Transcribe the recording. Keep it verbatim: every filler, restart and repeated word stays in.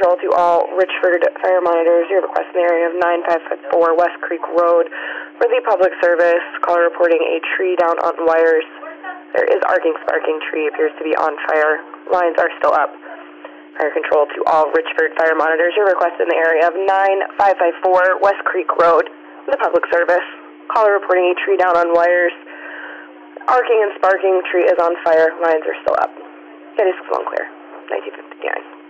control to all Richford fire monitors. Your request in the area of nine five five four West Creek Road for the public service. Caller reporting a tree down on wires. There is arcing, sparking. Tree appears to be on fire. Lines are still up. Fire control to all Richford fire monitors. Your request in the area of nine five five four West Creek Road for the public service. Caller reporting a tree down on wires. Arcing and sparking. Tree is on fire. Lines are still up. It is full and clear. nineteen fifty-nine.